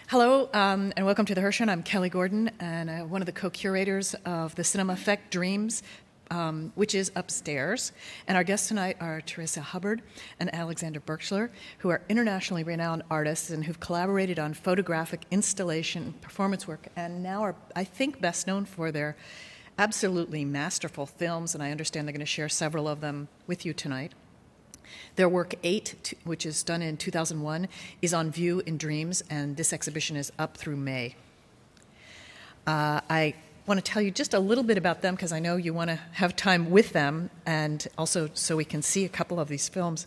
Hello, and welcome to the Hirshhorn. I'm Kelly Gordon, and one of the co-curators of the Cinema Effect Dreams, which is upstairs. And our guests tonight are Teresa Hubbard and Alexander Berkshire, who are internationally renowned artists and who've collaborated on photographic installation and performance work, and now are, I think, best known for their absolutely masterful films, and I understand they're going to share several of them with you tonight. Their work 8, which is done in 2001, is on view in Dreams, and this exhibition is up through May. I want to tell you just a little bit about them because I know you want to have time with them and also so we can see a couple of these films.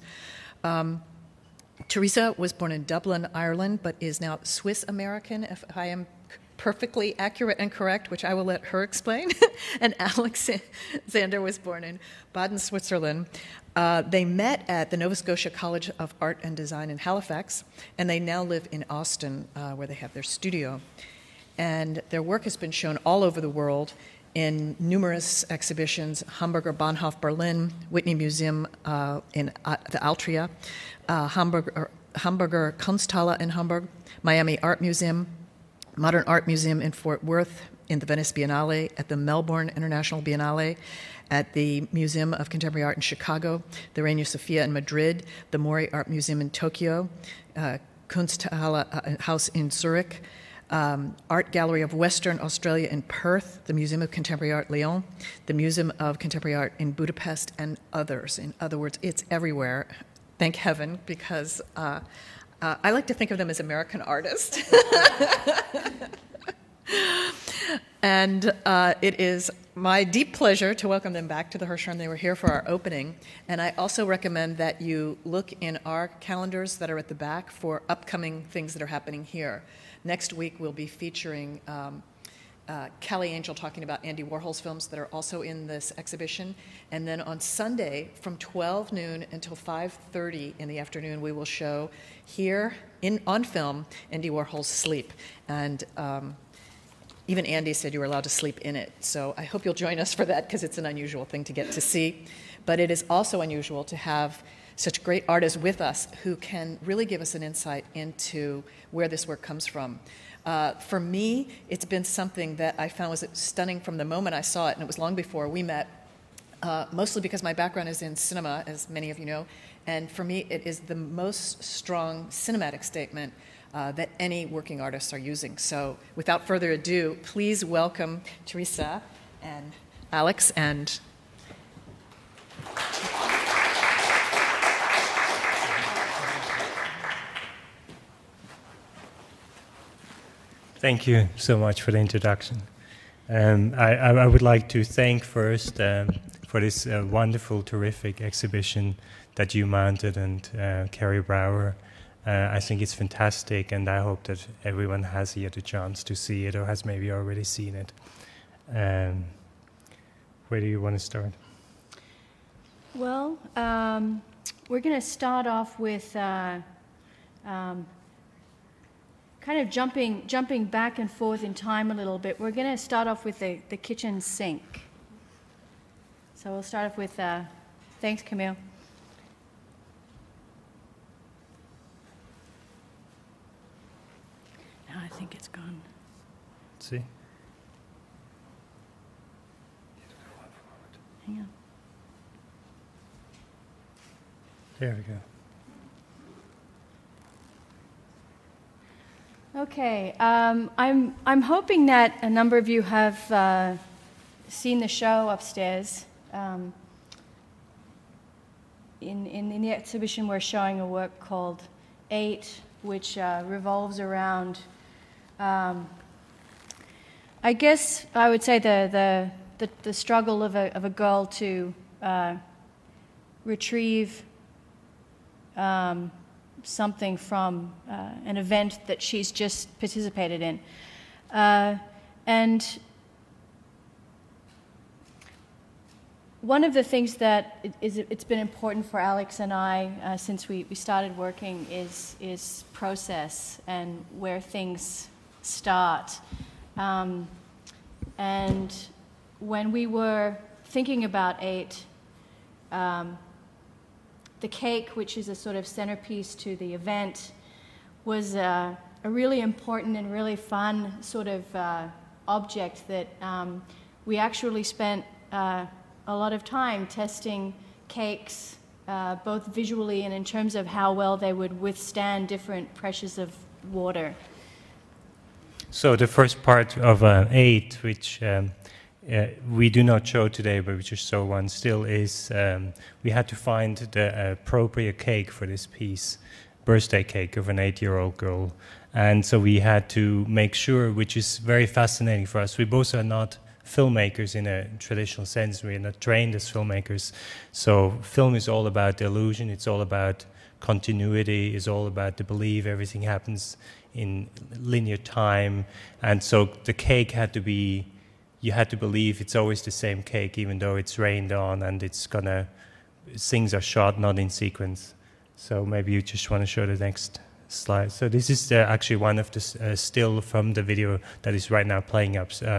Teresa was born in Dublin, Ireland, but is now Swiss-American, if I am perfectly accurate and correct, which I will let her explain. And Alexander was born in Baden, Switzerland. They met at the Nova Scotia College of Art and Design in Halifax, and they now live in Austin, where they have their studio. And their work has been shown all over the world in numerous exhibitions: Hamburger Bahnhof, Berlin, Whitney Museum in the Altria, Hamburger Kunsthalle in Hamburg, Miami Art Museum, Modern Art Museum in Fort Worth, in the Venice Biennale, at the Melbourne International Biennale, at the Museum of Contemporary Art in Chicago, the Reina Sofia in Madrid, the Mori Art Museum in Tokyo, Kunsthalle House in Zurich, Art Gallery of Western Australia in Perth, the Museum of Contemporary Art Lyon, the Museum of Contemporary Art in Budapest, and others. In other words, it's everywhere. Thank heaven, because I like to think of them as American artists. And it is my deep pleasure to welcome them back to the Hirshhorn. They were here for our opening. And I also recommend that you look in our calendars that are at the back for upcoming things that are happening here. Next week, we'll be featuring Kelly Angel talking about Andy Warhol's films that are also in this exhibition. And then on Sunday, from 12 noon until 5:30 in the afternoon, we will show here on film Andy Warhol's Sleep. And even Andy said you were allowed to sleep in it. So I hope you'll join us for that, because it's an unusual thing to get to see. But it is also unusual to have such great artists with us who can really give us an insight into where this work comes from. For me, it's been something that I found was stunning from the moment I saw it, and it was long before we met, mostly because my background is in cinema, as many of you know, and for me it is the most strong cinematic statement that any working artists are using. So without further ado, please welcome Teresa and Alex and... Thank you so much for the introduction. I would like to thank first for this wonderful, terrific exhibition that you mounted, and Carrie Brower. I think it's fantastic, and I hope that everyone has yet a chance to see it or has maybe already seen it. Where do you want to start? Well, we're going to start off with kind of jumping back and forth in time a little bit. We're going to start off with the kitchen sink. So we'll start off with, thanks, Camille. Now I think it's gone. Let's see. Hang on. There we go. Okay, I'm hoping that a number of you have seen the show upstairs. In the exhibition, we're showing a work called 8, which revolves around, I guess I would say the struggle of a girl to retrieve something from an event that she's just participated in. And one of the things that it's been important for Alex and I since we started working is process and where things start. And when we were thinking about 8, the cake, which is a sort of centerpiece to the event, was really important and really fun sort of object that we actually spent a lot of time testing cakes, both visually and in terms of how well they would withstand different pressures of water. So the first part of 8, which we do not show today, but we just saw one still, is we had to find the appropriate cake for this piece, birthday cake of an 8-year-old girl. And so we had to make sure, which is very fascinating for us. We both are not filmmakers in a traditional sense. We are not trained as filmmakers. So film is all about the illusion. It's all about continuity. It's all about the belief everything happens in linear time. And so the cake had to be, you had to believe it's always the same cake, even though it's rained on and it's gonna, things are shot not in sequence. So maybe you just want to show the next slide. So this is actually one of the still from the video that is right now playing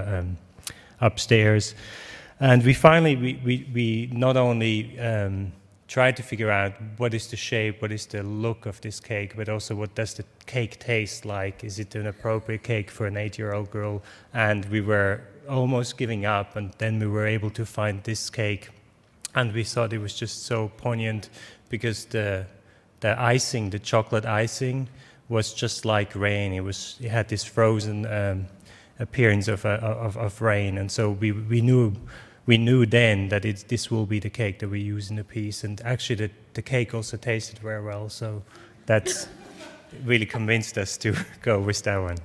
upstairs. And we finally, we not only tried to figure out what is the shape, what is the look of this cake, but also what does the cake taste like? Is it an appropriate cake for an 8-year-old girl? And we were almost giving up, and then we were able to find this cake. And we thought it was just so poignant because the icing, the chocolate icing, was just like rain. It had this frozen appearance of rain, and so we knew then that this will be the cake that we use in the piece. And actually, the cake also tasted very well, so that's really convinced us to go with that one.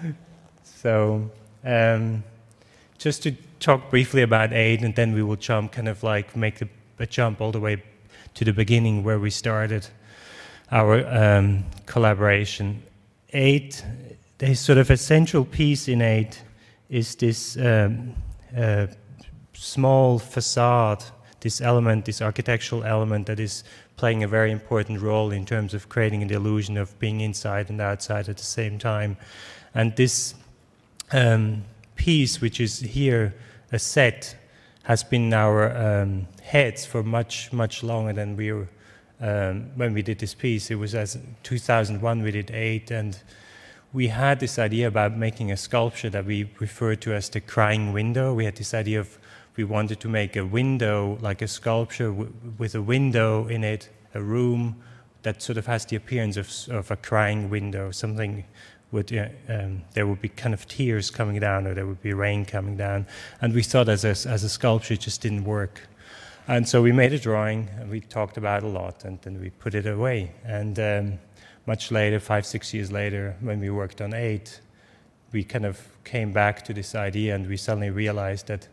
So just to talk briefly about 8, and then we will jump, kind of like make a jump all the way to the beginning where we started our collaboration. 8, there's sort of a central piece in 8 is this small facade, this element, this architectural element that is playing a very important role in terms of creating the illusion of being inside and outside at the same time. And this piece, which is here a set, has been in our heads for much, much longer than we were. When we did this piece, it was as 2001 we did 8, and we had this idea about making a sculpture that we referred to as the crying window. We had this idea of we wanted to make a window, like a sculpture with a window in it, a room that sort of has the appearance of a crying window. Something would there would be kind of tears coming down, or there would be rain coming down. And we thought as a sculpture it just didn't work. And so we made a drawing, and we talked about it a lot, and then we put it away. And much later, 5-6 years later, when we worked on 8, we kind of came back to this idea, and we suddenly realized that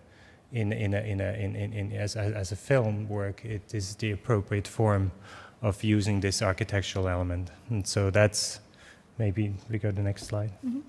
as a film work, it is the appropriate form of using this architectural element. And so that's, maybe we go to the next slide. Mm-hmm.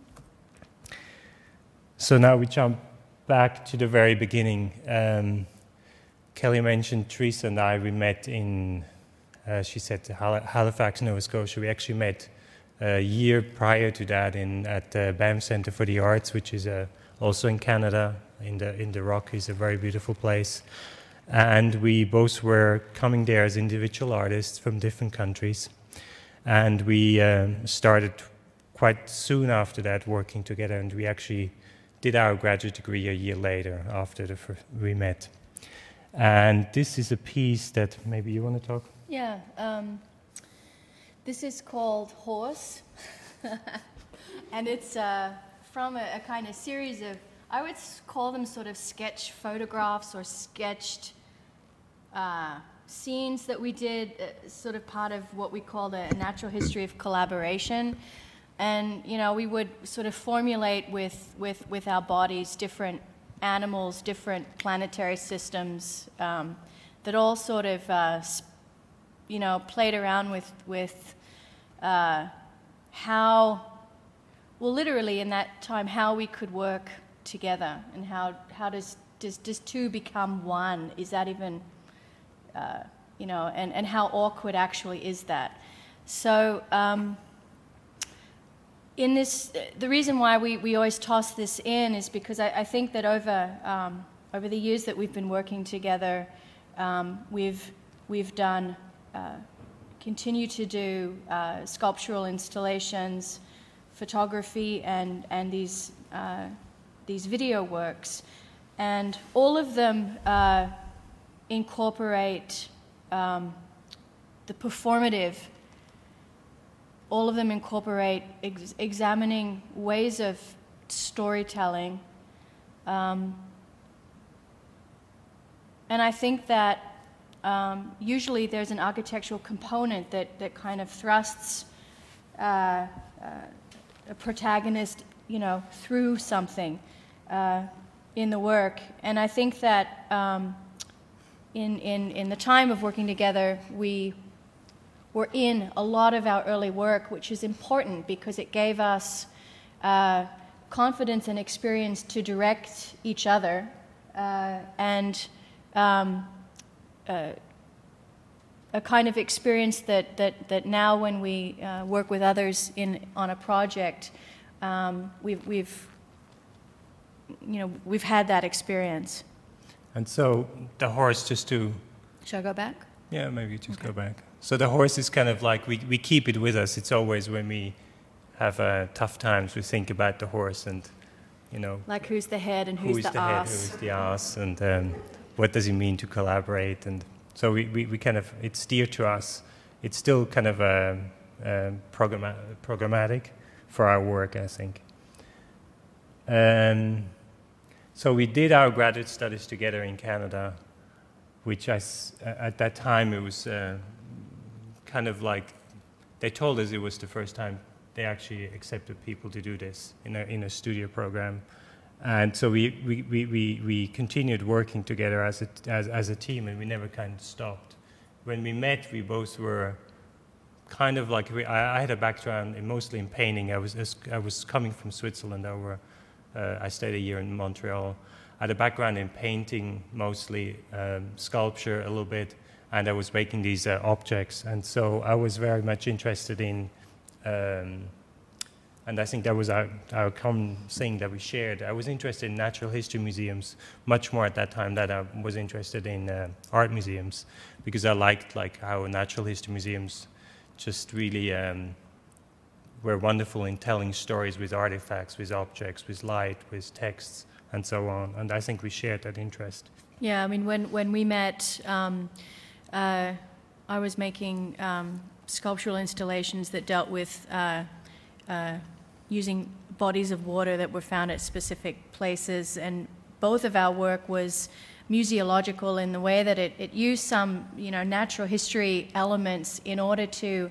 So now we jump back to the very beginning. Kelly mentioned Teresa and I, we met in, she said, Halifax, Nova Scotia. We actually met a year prior to that at the Banff Centre for the Arts, which is also in Canada, in the Rockies, a very beautiful place. And we both were coming there as individual artists from different countries. And we started quite soon after that working together, and we actually did our graduate degree a year later after we met. And this is a piece that maybe you want to talk? Yeah. This is called Horse. And it's from a kind of series of, I would call them sort of sketch photographs or sketched scenes that we did, sort of part of what we called a natural history of collaboration. And, you know, we would sort of formulate with our bodies different animals, different planetary systems that all sort of, played around with how, well, literally in that time, how we could work together, and how does two become one? Is that even, and how awkward actually is that? So in this, the reason why we always toss this in is because I think that over the years that we've been working together, we've done, continue to do sculptural installations photography and these video works, and all of them incorporate the performative. All of them incorporate examining ways of storytelling, and I think that usually there's an architectural component that kind of thrusts a protagonist, through something in the work. And I think that in the time of working together, we were in a lot of our early work, which is important because it gave us confidence and experience to direct each other, and a kind of experience that now when we work with others on a project, we've had that experience. And so the horse, just to... Should I go back? Yeah, maybe just Okay. go back. So the horse is kind of like, we keep it with us. It's always when we have tough times, we think about the horse and, Like who's the head and who who's is the the head, ass? who is the ass, and what does it mean to collaborate. And so we kind of, it's dear to us. It's still kind of programmatic for our work, I think. So we did our graduate studies together in Canada, which at that time it was kind of like, they told us it was the first time they actually accepted people to do this in a studio program. And so we continued working together as a team, and we never kind of stopped. When we met, we both were kind of like, I had a background mostly in painting. I was coming from Switzerland over. I stayed a year in Montreal. I had a background in painting, mostly sculpture a little bit, and I was making these objects. And so I was very much interested in, and I think that was our common thing that we shared. I was interested in natural history museums much more at that time than I was interested in art museums, because I liked how natural history museums just really were wonderful in telling stories with artifacts, with objects, with light, with texts, and so on. And I think we shared that interest. Yeah, I mean, when we met, I was making sculptural installations that dealt with using bodies of water that were found at specific places, and both of our work was museological in the way that it used some, natural history elements in order to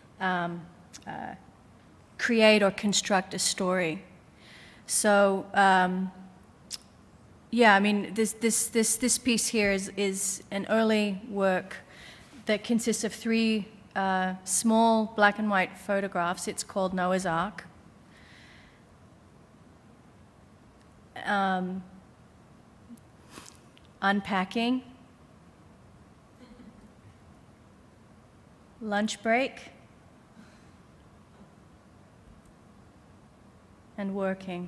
create or construct a story. So, yeah, I mean, this piece here is an early work that consists of 3 small black and white photographs. It's called Noah's Ark. Unpacking, lunch break, and working.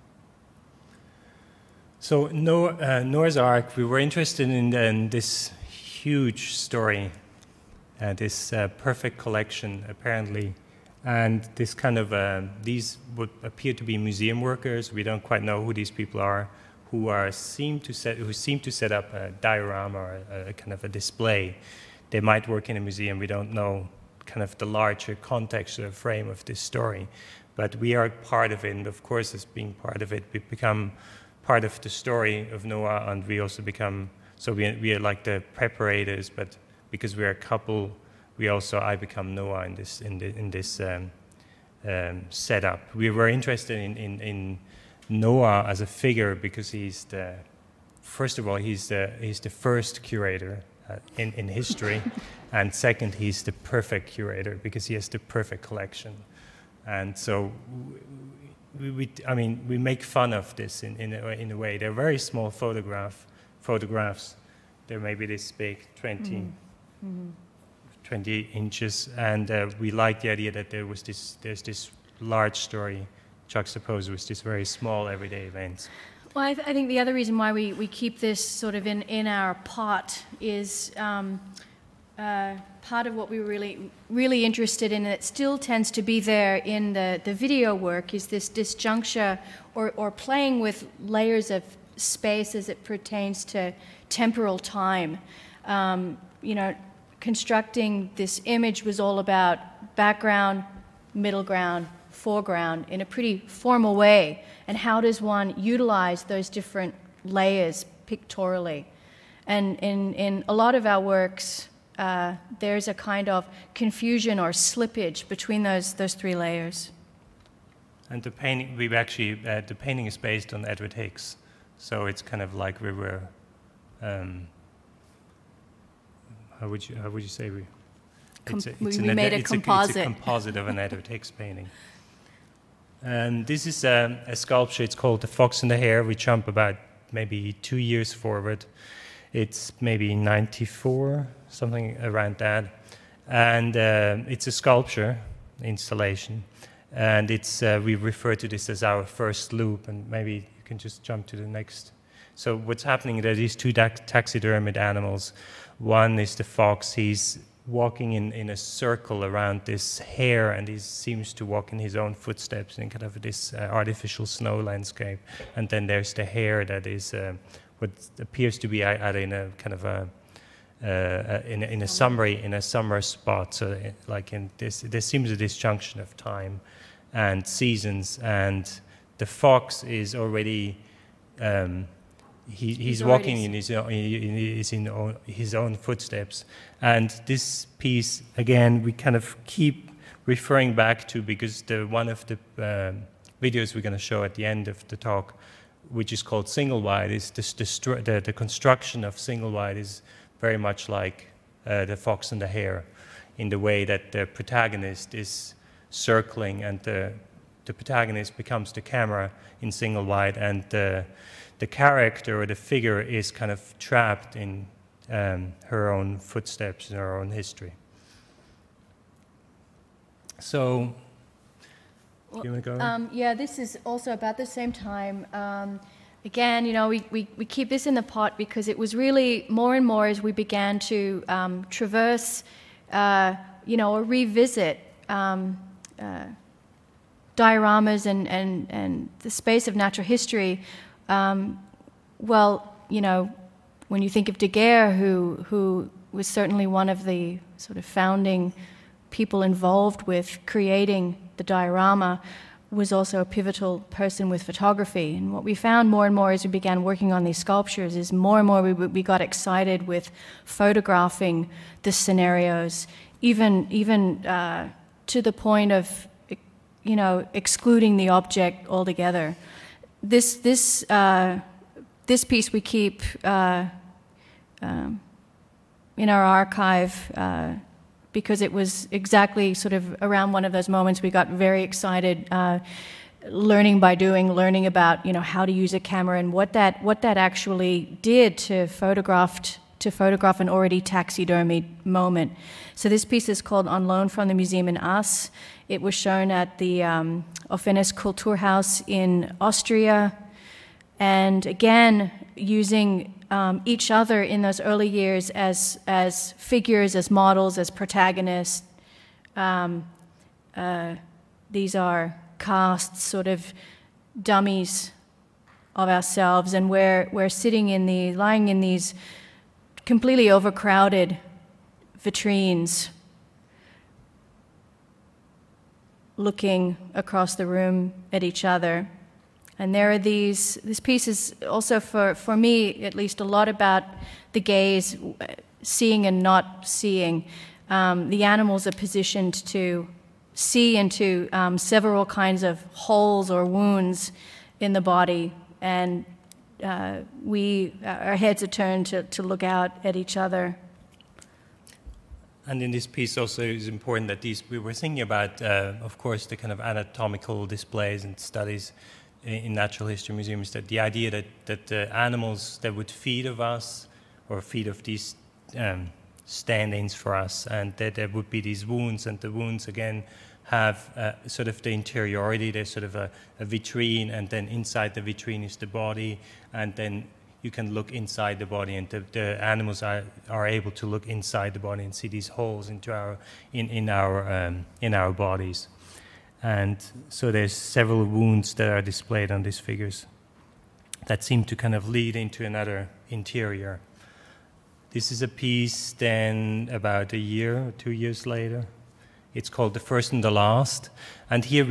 So Noah's Ark, we were interested in this huge story, this perfect collection, apparently. And this kind of, these would appear to be museum workers. We don't quite know who these people are, who seem to set up a diorama or a kind of a display. They might work in a museum. We don't know kind of the larger context or frame of this story. But we are part of it, and of course, as being part of it, we become part of the story of Noah, and we also become, so we are like the preparators, but because we're a couple, I become Noah in this setup. We were interested in Noah as a figure because he's the first curator in history, and second, he's the perfect curator because he has the perfect collection. And so we make fun of this in a way. They're very small photographs. They're maybe this big, 20 inches, and we like the idea that there's this large story juxtaposed with this very small everyday events. Well, I think the other reason why we keep this sort of in our pot is part of what we were really interested in, and it still tends to be there in the video work, is this disjuncture or playing with layers of space as it pertains to temporal time. Constructing this image was all about background, middle ground, foreground in a pretty formal way. And how does one utilize those different layers pictorially? And in a lot of our works, there's a kind of confusion or slippage between those three layers. And the painting, the painting is based on Edward Hicks, so it's kind of like we were. How would you say we? We made a composite. It's a composite of an Edward Hicks painting. And this is a sculpture. It's called The Fox and the Hare. We jump about maybe 2 years forward. It's maybe 94, something around that. And it's a sculpture installation. And we refer to this as our first loop. And maybe you can just jump to the next. So what's happening, there are these two taxidermied animals. One is the fox. He's walking in a circle around this hare, and he seems to walk in his own footsteps in kind of this artificial snow landscape. And then there's the hare that is what appears to be out in a kind of in a summer spot. So like in this, there seems a disjunction of time and seasons, and the fox is already. He's walking in his own footsteps, and this piece again we kind of keep referring back to, because one of the videos we're going to show at the end of the talk, which is called Single Wide, is the construction of Single Wide is very much like The Fox and the Hare, in the way that the protagonist is circling, and the protagonist becomes the camera in Single Wide, and the character or the figure is kind of trapped in her own footsteps and her own history. So, do you want to go? Yeah, this is also about the same time. Again, we keep this in the pot because it was really more and more as we began to traverse, or revisit dioramas and the space of natural history. When you think of Daguerre, who was certainly one of the sort of founding people involved with creating the diorama, was also a pivotal person with photography. And what we found more and more as we began working on these sculptures is more and more we got excited with photographing the scenarios, even to the point of, excluding the object altogether. This piece we keep in our archive because it was exactly sort of around one of those moments we got very excited, learning by doing, learning about how to use a camera and what that actually did to photograph an already taxidermied moment. So this piece is called On Loan from the Museum in Ass. It was shown at the Offenes Kulturhaus in Austria, and again using each other in those early years as figures, as models, as protagonists. These are casts, sort of dummies of ourselves, and we're sitting lying in these completely overcrowded vitrines, looking across the room at each other. And there are this piece is also, for me at least, a lot about the gaze, seeing and not seeing. The animals are positioned to see into several kinds of holes or wounds in the body, and our heads are turned to look out at each other. And in this piece also it's important that we were thinking about, of course, the kind of anatomical displays and studies in natural history museums, that the idea that the animals that would feed of us or feed of these stand-ins for us, and that there would be these wounds, and the wounds again have sort of the interiority. There's sort of a vitrine, and then inside the vitrine is the body, and then you can look inside the body, and the animals are able to look inside the body and see these holes into our bodies. And so there's several wounds that are displayed on these figures that seem to kind of lead into another interior. This is a piece then about a year or 2 years later. It's called The First and the Last. And here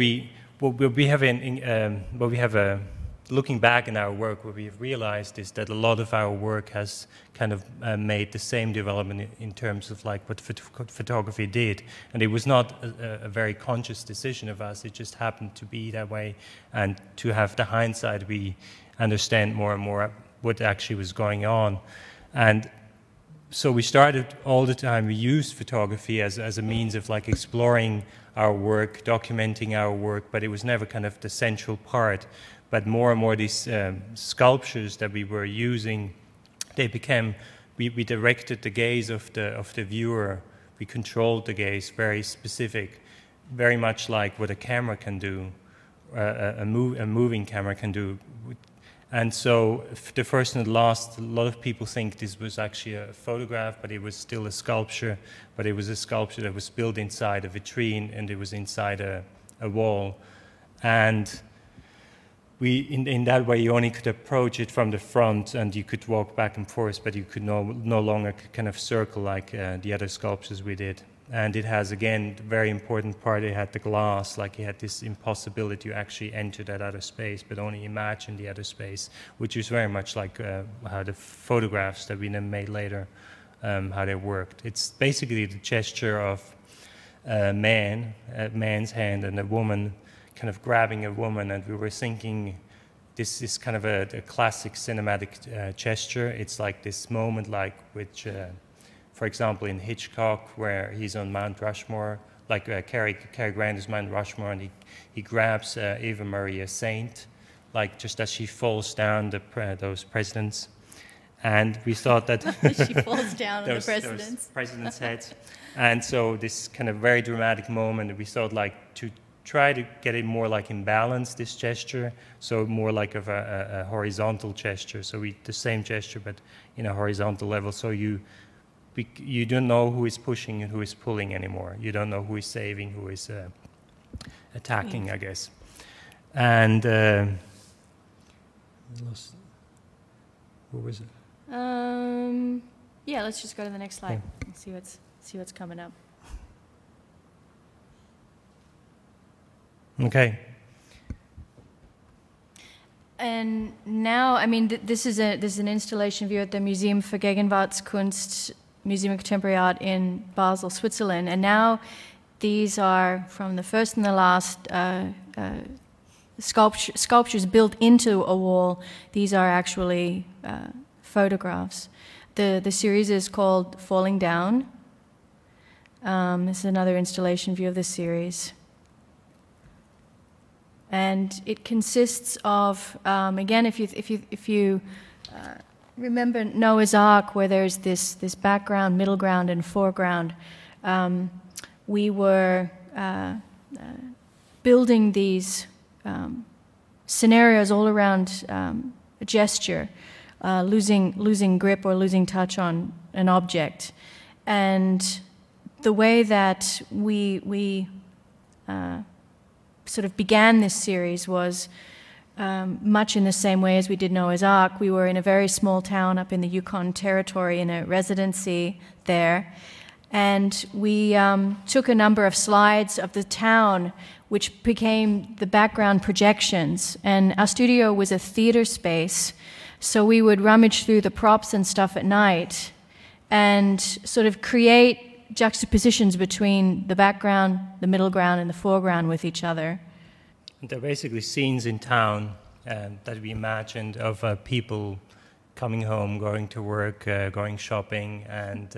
looking back in our work, what we've realized is that a lot of our work has kind of made the same development in terms of like what photography did. And it was not a very conscious decision of us. It just happened to be that way. And to have the hindsight, we understand more and more what actually was going on. And so we started all the time, we used photography as a means of like exploring our work, documenting our work, but it was never kind of the central part. But more and more these sculptures that we were using, they became, we directed the gaze of the viewer, we controlled the gaze, very specific, very much like what a camera can do, a moving camera can do. And so The First and the Last, a lot of people think this was actually a photograph, but it was still a sculpture. But it was a sculpture that was built inside a vitrine, and it was inside a wall. And in that way, you only could approach it from the front, and you could walk back and forth, but you could no longer kind of circle like the other sculptures we did. And it has, again, the very important part, it had the glass, like it had this impossibility to actually enter that other space, but only imagine the other space, which is very much like how the photographs that we then made later, how they worked. It's basically the gesture of a man's hand and a woman kind of grabbing a woman, and we were thinking this is kind of a classic cinematic gesture. It's like this moment like which... for example, in Hitchcock, where he's on Mount Rushmore, like Cary Grant is Mount Rushmore, and he grabs Eva Maria Saint, like just as she falls down those presidents. And we thought that... She falls down on the presidents. Those presidents' heads. And so this kind of very dramatic moment, we thought like to try to get it more like in balance, this gesture, so more like of a horizontal gesture. So the same gesture, but in a horizontal level, so you don't know who is pushing and who is pulling anymore. You don't know who is saving, who is attacking, I guess. And what was it? Yeah, let's just go to the next slide and see what's coming up. Okay. And now, I mean, this is an installation view at the Museum für Gegenwartskunst, Museum of Contemporary Art in Basel, Switzerland. And now these are from The First and the Last sculptures built into a wall. These are actually photographs. The series is called Falling Down. This is another installation view of the series. And it consists of, again, if you remember Noah's Ark, where there's this background, middle ground, and foreground, we were building these scenarios all around a gesture, losing grip or losing touch on an object. And the way that we sort of began this series was much in the same way as we did Noah's Ark. We were in a very small town up in the Yukon Territory in a residency there, and we took a number of slides of the town which became the background projections. And our studio was a theater space, so we would rummage through the props and stuff at night and sort of create juxtapositions between the background, the middle ground, and the foreground with each other. They're basically scenes in town that we imagined of people coming home, going to work, going shopping, and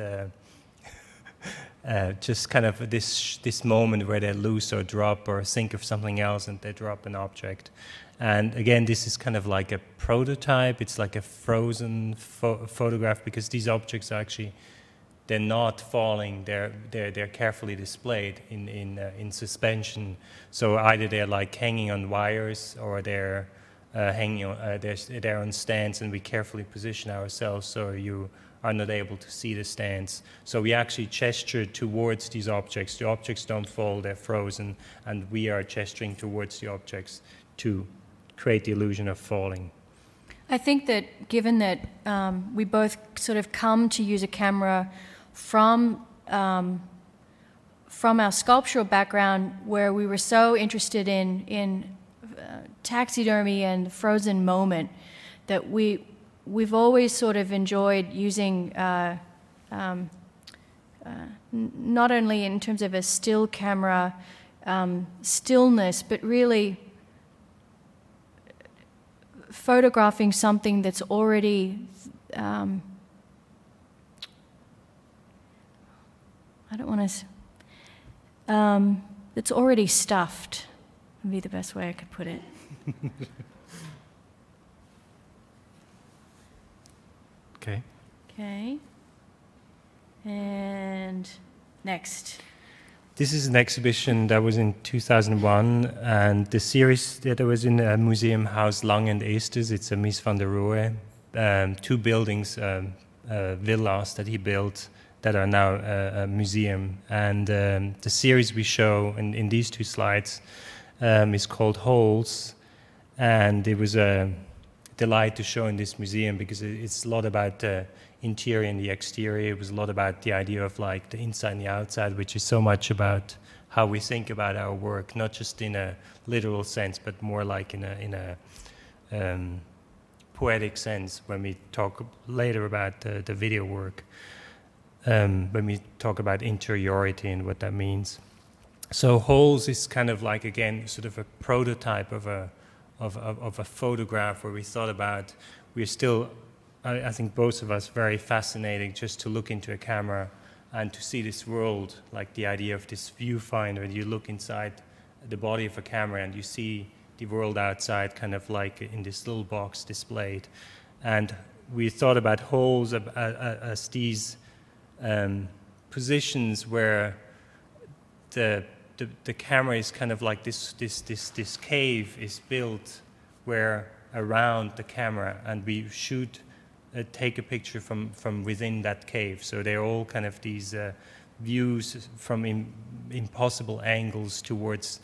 just kind of this moment where they lose or drop or think of something else and they drop an object. And again, this is kind of like a prototype. It's like a frozen photograph, because these objects are actually, they're not falling. They're carefully displayed in suspension. So either they're like hanging on wires, or they're hanging on, they're on stands, and we carefully position ourselves so you are not able to see the stands. So we actually gesture towards these objects. The objects don't fall, they're frozen, and we are gesturing towards the objects to create the illusion of falling. I think that given that we both sort of come to use a camera from our sculptural background, where we were so interested in taxidermy and the frozen moment, that we've always sort of enjoyed using not only in terms of a still camera stillness, but really photographing something that's already I don't want to it's already stuffed, would be the best way I could put it. Okay. Okay. And next. This is an exhibition that was in 2001, and the series that was in a museum house Lang and Eesters. It's a Mies van der Rohe, 2 buildings, villas that he built that are now a museum. And the series we show in these 2 slides is called Holes, and it was a delight to show in this museum because it's a lot about the interior and the exterior. It was a lot about the idea of like the inside and the outside, which is so much about how we think about our work, not just in a literal sense, but more like in a poetic sense when we talk later about the video work, when we talk about interiority and what that means. So Holes is kind of like, again, sort of a prototype of a photograph where we thought about, we're still, I think both of us, very fascinating just to look into a camera and to see this world, like the idea of this viewfinder. You look inside the body of a camera and you see the world outside kind of like in this little box displayed. And we thought about Holes as these positions where the camera is kind of like this cave is built where around the camera, and we shoot take a picture from within that cave. So they're all kind of these views from impossible angles towards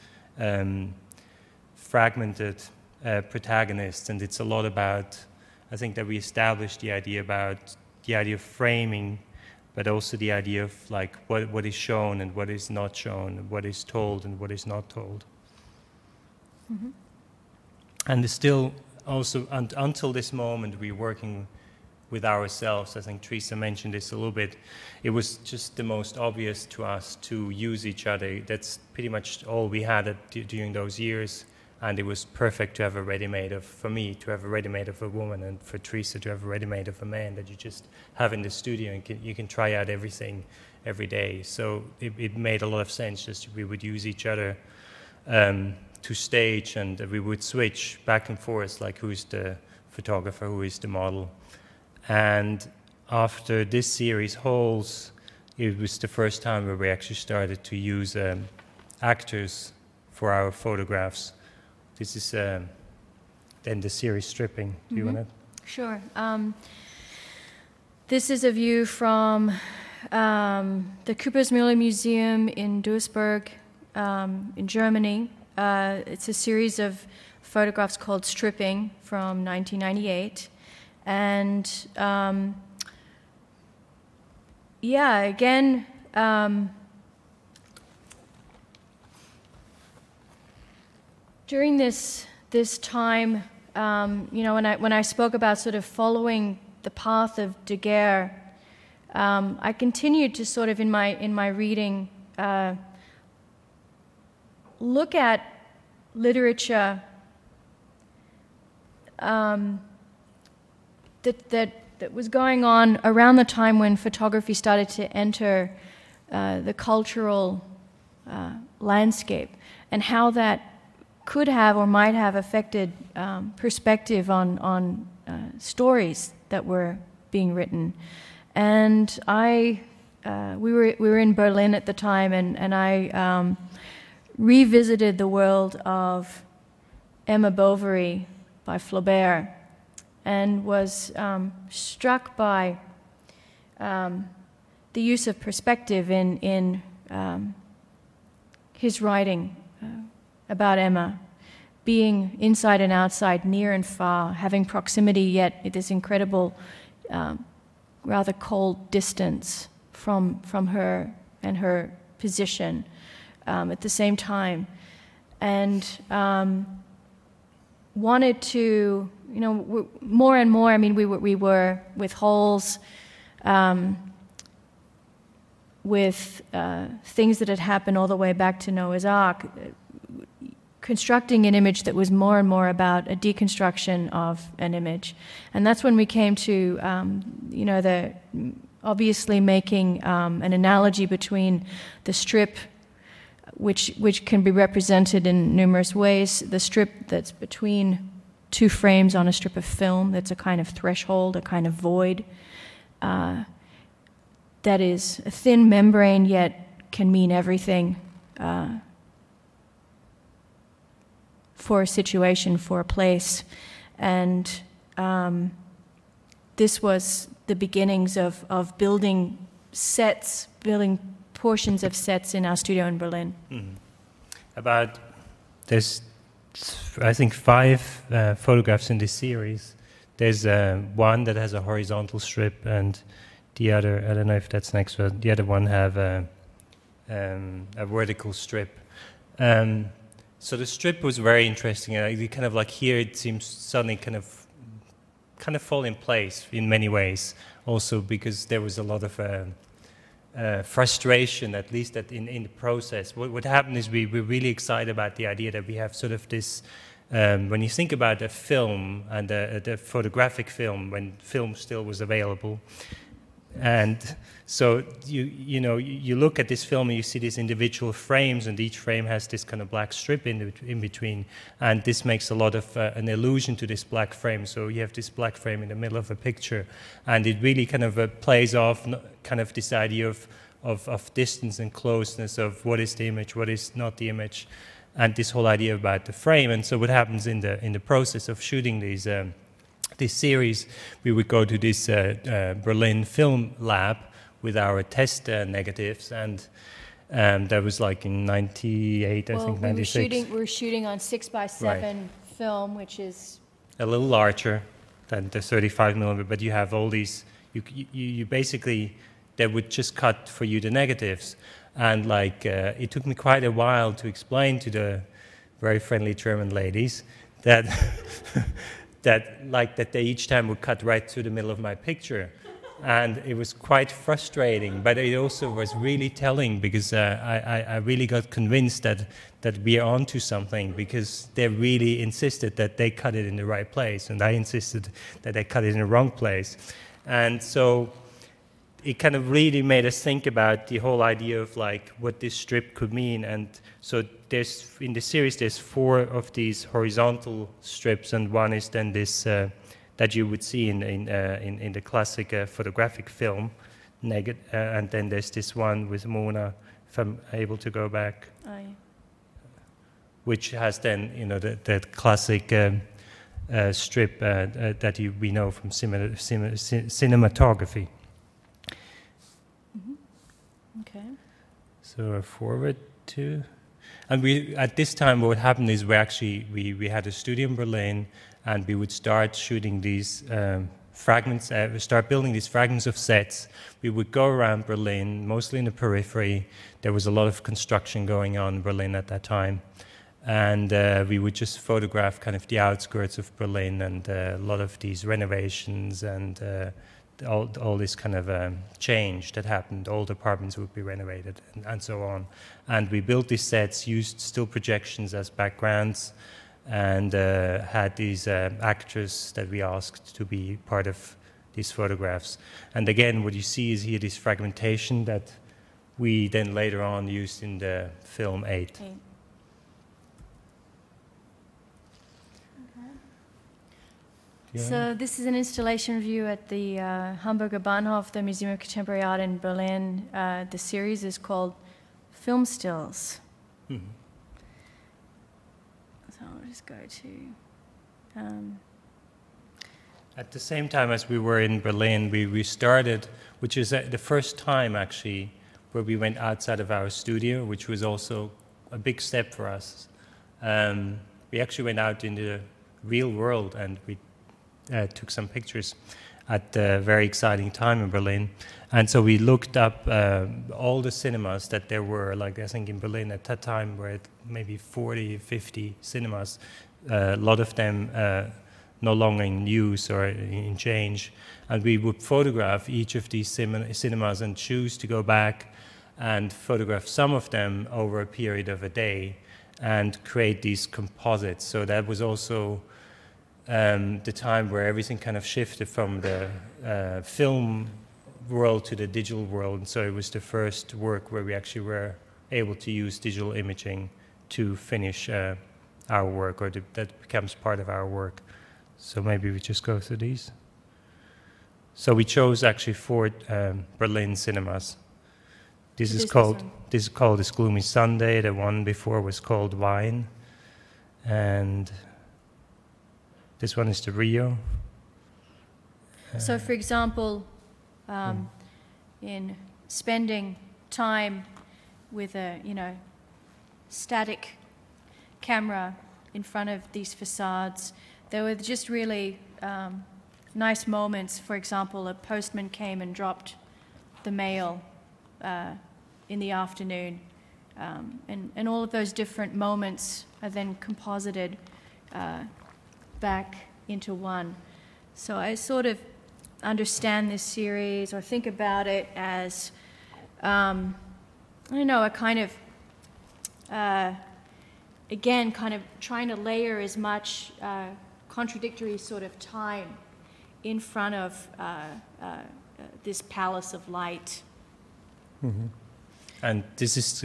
fragmented protagonists. And it's a lot about, I think that we established the idea of framing, but also the idea of like what is shown and what is not shown, what is told and what is not told. Mm-hmm. And still also until this moment we're working with ourselves. I think Teresa mentioned this a little bit. It was just the most obvious to us to use each other. That's pretty much all we had during those years, and it was perfect to have a ready-made of, for me, to have a ready-made of a woman, and for Teresa to have a ready-made of a man that you just have in the studio and you can try out everything every day. So it made a lot of sense just we would use each other to stage, and we would switch back and forth, like who's the photographer, who is the model. And after this series, Holes, it was the first time where we actually started to use actors for our photographs. This is then the series Stripping. Do you want to? Sure. This is a view from the Coopersmüller Museum in Duisburg, in Germany. It's a series of photographs called Stripping from 1998. And again, during this time, when I spoke about sort of following the path of Daguerre, I continued to sort of in my reading look at literature that was going on around the time when photography started to enter the cultural landscape, and how that could have or might have affected perspective on stories that were being written. And we were in Berlin at the time, and I revisited the world of Emma Bovary Flaubert, and was struck by the use of perspective in his writing about Emma, being inside and outside, near and far, having proximity yet this incredible, rather cold distance from her and her position at the same time, and wanted to, more and more. I mean, we were with Holes, with things that had happened all the way back to Noah's Ark, constructing an image that was more and more about a deconstruction of an image. And that's when we came to, obviously making an analogy between the strip, which can be represented in numerous ways, the strip that's between two frames on a strip of film, that's a kind of threshold, a kind of void, that is a thin membrane yet can mean everything for a situation, for a place. And this was the beginnings of building sets, building portions of sets in our studio in Berlin. Mm-hmm. There's, I think, 5 photographs in this series. There's one that has a horizontal strip, and the other, I don't know if that's next, but the other one have a vertical strip. So the strip was very interesting. You kind of like here, it seems suddenly kind of fall in place in many ways. Also because there was a lot of frustration, at least in the process. What happened is we were really excited about the idea that we have sort of this. When you think about a film and the photographic film, when film still was available. And so you look at this film and you see these individual frames, and each frame has this kind of black strip in between, and this makes a lot of an illusion to this black frame. So you have this black frame in the middle of a picture, and it really kind of plays off kind of this idea of distance and closeness, of what is the image, what is not the image, and this whole idea about the frame. And so what happens in the process of shooting this series, we would go to this Berlin film lab with our test negatives, and that was like in 98, I think, 96. We were shooting on 6x7 film, which is a little larger than the 35 millimeter, but you have all these, you basically, they would just cut for you the negatives. And it took me quite a while to explain to the very friendly German ladies that that they each time would cut right through the middle of my picture. And it was quite frustrating, but it also was really telling, because I really got convinced that we are onto something, because they really insisted that they cut it in the right place, and I insisted that they cut it in the wrong place. And so it kind of really made us think about the whole idea of what this strip could mean. And so in the series there's 4 of these horizontal strips, and one is then this that you would see in the classic photographic film, and then there's this one with Mona, if I'm able to go back, which has then that classic strip that we know from cinematography. Okay. So forward to, and we at this time what happened is we had a studio in Berlin, and we would start shooting these fragments. We start building these fragments of sets. We would go around Berlin, mostly in the periphery. There was a lot of construction going on in Berlin at that time, and we would just photograph kind of the outskirts of Berlin, and a lot of these renovations and all this kind of change that happened. Old apartments would be renovated and so on. And we built these sets, used still projections as backgrounds, and had these actors that we asked to be part of these photographs. And again, what you see is here this fragmentation that we then later on used in the film 8. So this is an installation view at the Hamburger Bahnhof, the Museum of Contemporary Art in Berlin. The series is called Film Stills. Mm-hmm. So I'll just go to At the same time as we were in Berlin, we started, which is the first time actually, where we went outside of our studio, which was also a big step for us. We actually went out in the real world and we took some pictures at a very exciting time in Berlin. And so we looked up all the cinemas that there were, like I think in Berlin at that time were maybe 40, 50 cinemas, a lot of them no longer in use or in change. And we would photograph each of these cinemas and choose to go back and photograph some of them over a period of a day and create these composites. So that was also the time where everything kind of shifted from the film world to the digital world. And so it was the first work where we actually were able to use digital imaging to finish our work, or that becomes part of our work. So maybe we just go through these. So we chose actually 4 Berlin cinemas. This is called This Gloomy Sunday. The one before was called Wine, and this one is the Rio. So, for example, in spending time with a static camera in front of these facades, there were just really nice moments. For example, a postman came and dropped the mail in the afternoon, and all of those different moments are then composited back into one. So I sort of understand this series, or think about it as a kind of again, kind of trying to layer as much contradictory sort of time in front of this palace of light. Mm-hmm. And this is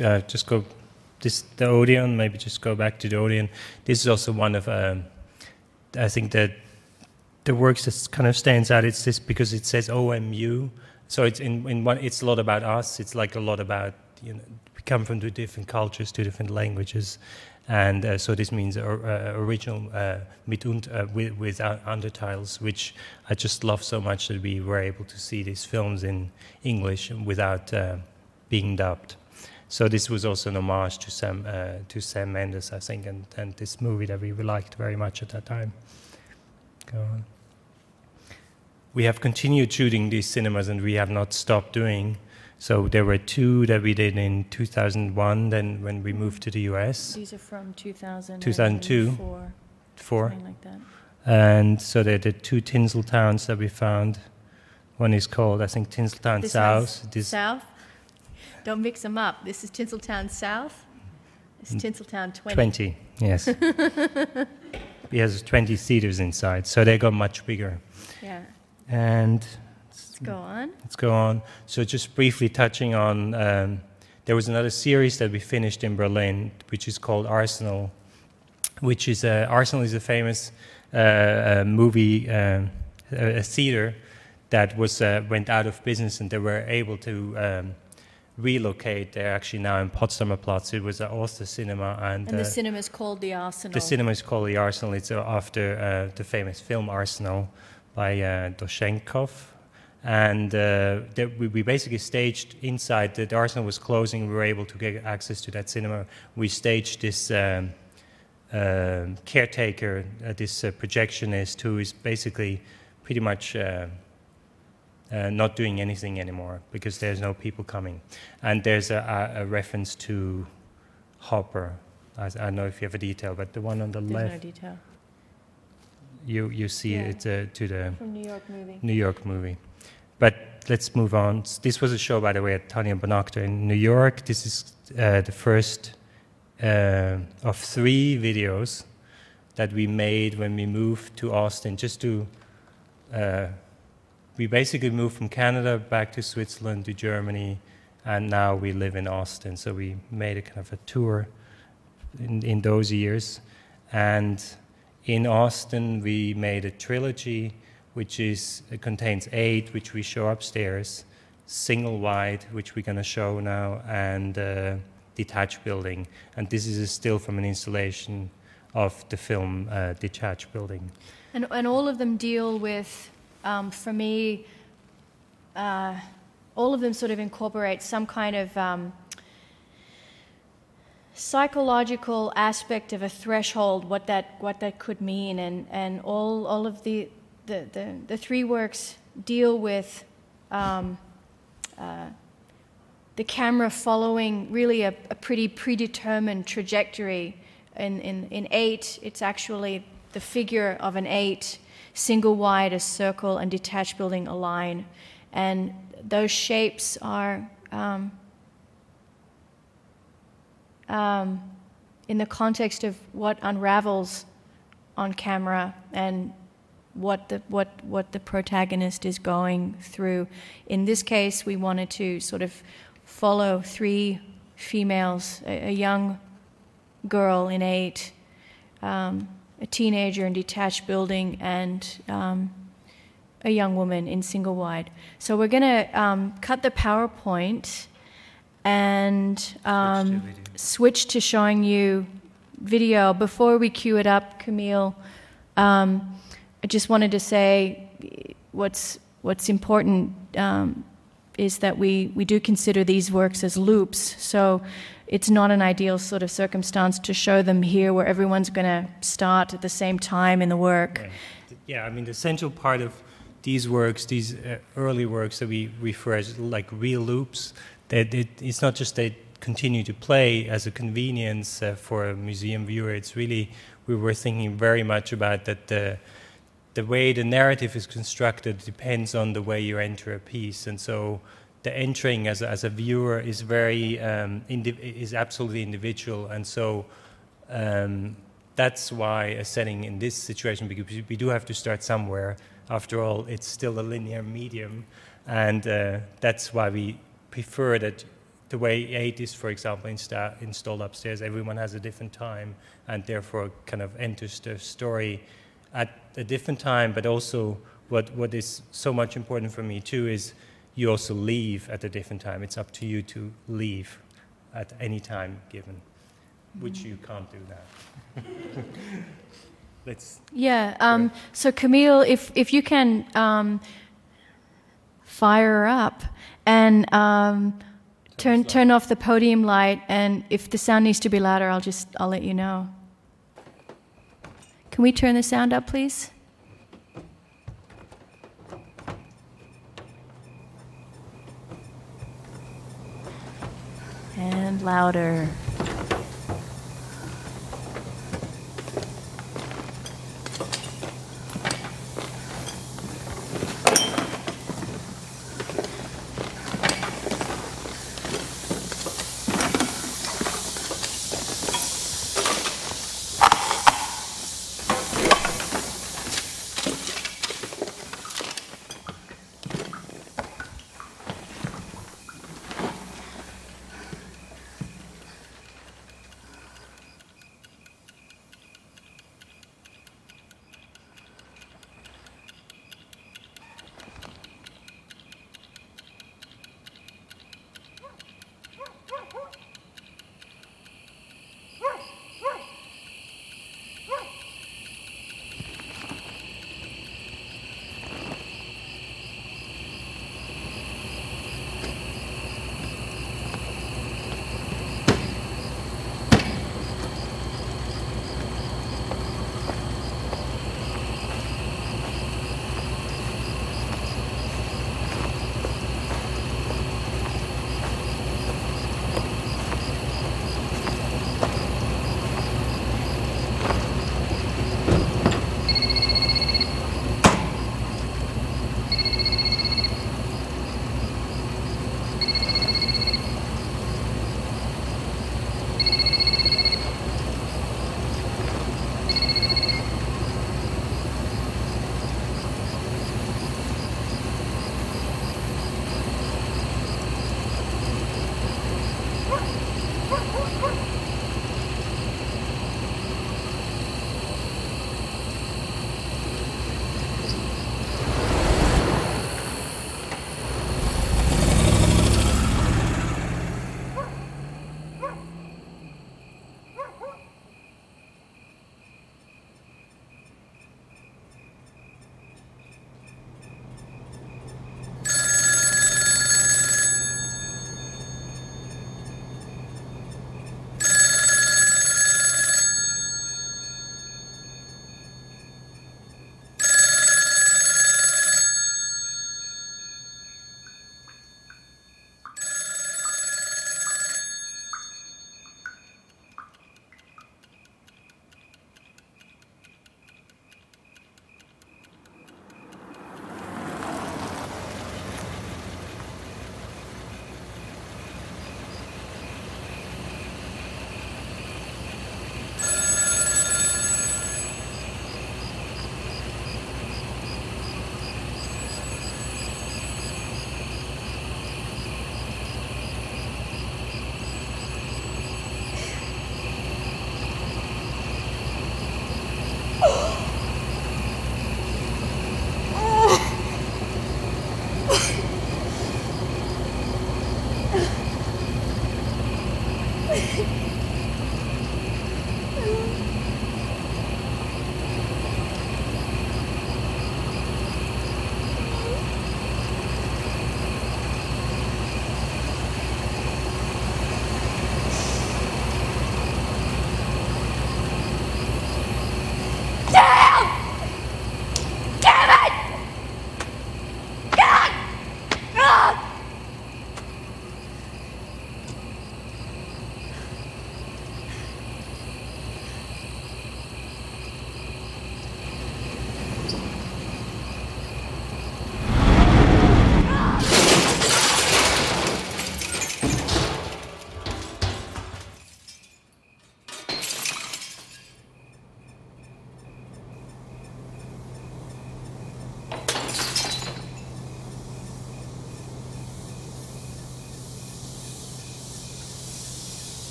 the Odeon, maybe just go back to the Odeon. This is also one of, I think that the works that kind of stands out, it's this because it says OMU. So it's in one, it's a lot about us. It's like a lot about, we come from 2 different cultures, 2 different languages. And so this means original with undertitles, which I just love so much that we were able to see these films in English without being dubbed. So this was also an homage to Sam Mendes, I think, and this movie that we liked very much at that time. Go on. We have continued shooting these cinemas, and we have not stopped doing. So there were 2 that we did in 2001, then when we moved to the US. These are from 2002. 4. Something like that. And so there are the 2 Tinseltowns that we found. One is called, I think, Tinseltown South. South? Don't mix them up. This is Tinseltown South. This is Tinseltown 20. 20, yes. It has 20 theaters inside, so they got much bigger. Yeah. And Let's go on. So just briefly touching on, there was another series that we finished in Berlin, which is called Arsenal, which is, Arsenal is a famous movie, a theater that was went out of business, and they were able to relocate. They're actually now in Potsdamer Platz. It was an Oster cinema. And the cinema is called the Arsenal. The cinema is called the Arsenal. It's after the famous film Arsenal by Doshenkov. And we basically staged inside. The Arsenal was closing. We were able to get access to that cinema. We staged this caretaker, this projectionist, who is basically pretty much not doing anything anymore because there's no people coming. And there's a reference to Hopper. I don't know if you have a detail, but the one on the left. There's no detail. You see it to the from New York movie. New York movie. But let's move on. This was a show, by the way, at Tanya Bonactor in New York. This is the first of 3 videos that we made when we moved to Austin. We basically moved from Canada back to Switzerland, to Germany, and now we live in Austin. So we made a kind of a tour in those years. And in Austin, we made a trilogy, which contains 8, which we show upstairs, single wide, which we're going to show now, and detached building. And this is a still from an installation of the film Detached Building. And all of them deal with, for me, all of them sort of incorporate some kind of psychological aspect of a threshold, what that could mean, and all of the three works deal with the camera following really a pretty predetermined trajectory. In 8, it's actually the figure of an 8, single wide, a circle, and Detached Building, a line. And those shapes are in the context of what unravels on camera and what the protagonist is going through. In this case, we wanted to sort of follow 3 females, a young girl in 8, a teenager in Detached Building, and a young woman in single wide. So we're going to cut the PowerPoint and switch to showing you video. Before we cue it up, Camille, I just wanted to say what's important is that we do consider these works as loops. So it's not an ideal sort of circumstance to show them here where everyone's going to start at the same time in the work. Right. Yeah, I mean, the central part of these works, these early works that we refer as like real loops, that it's not just they continue to play as a convenience for a museum viewer. It's really, we were thinking very much about that the way the narrative is constructed depends on the way you enter a piece, and so the entering as a viewer is very is absolutely individual, and so that's why a setting in this situation, because we do have to start somewhere. After all, it's still a linear medium, and that's why we prefer that the way 8 is, for example, installed upstairs. Everyone has a different time, and therefore kind of enters the story at a different time. But also, what is so much important for me too is you also leave at a different time. It's up to you to leave at any time given, which you can't do now. Let's. Yeah. So Camille, if you can fire up and turn off the podium light, and if the sound needs to be louder, I'll let you know. Can we turn the sound up, please? And louder.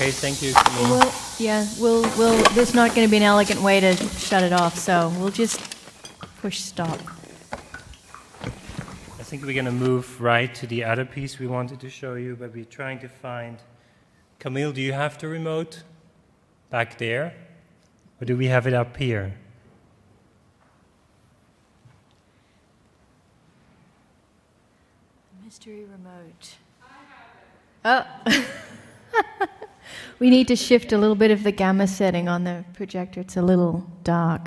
Okay, thank you, Camille. We'll, there's not going to be an elegant way to shut it off, so we'll just push stop. I think we're going to move right to the other piece we wanted to show you, but we're trying to find... Camille, do you have the remote back there? Or do we have it up here? Mystery remote. Oh. We need to shift a little bit of the gamma setting on the projector. It's a little dark.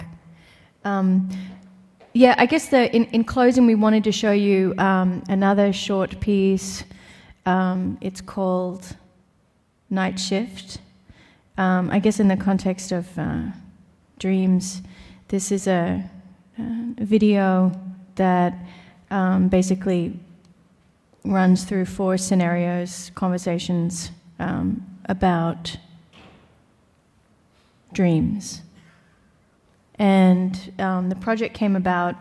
Yeah, I guess in closing, we wanted to show you another short piece. It's called Night Shift. I guess in the context of dreams, this is a video that basically runs through 4 scenarios, conversations about dreams. And the project came about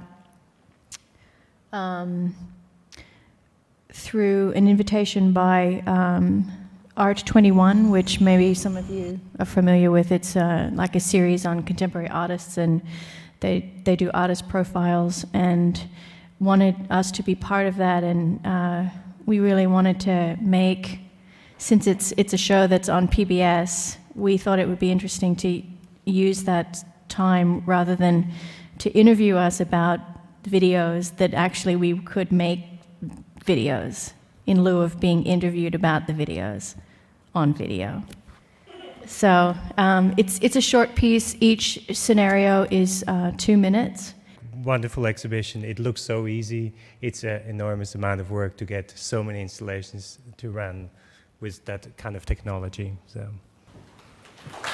through an invitation by Art21, which maybe some of you are familiar with. It's like a series on contemporary artists, and they do artist profiles, and wanted us to be part of that. And we really wanted to make, since it's a show that's on PBS, we thought it would be interesting to use that time rather than to interview us about videos, that actually we could make videos in lieu of being interviewed about the videos on video. So it's a short piece. Each scenario is 2 minutes. Wonderful exhibition. It looks so easy. It's an enormous amount of work to get so many installations to run with that kind of technology. So.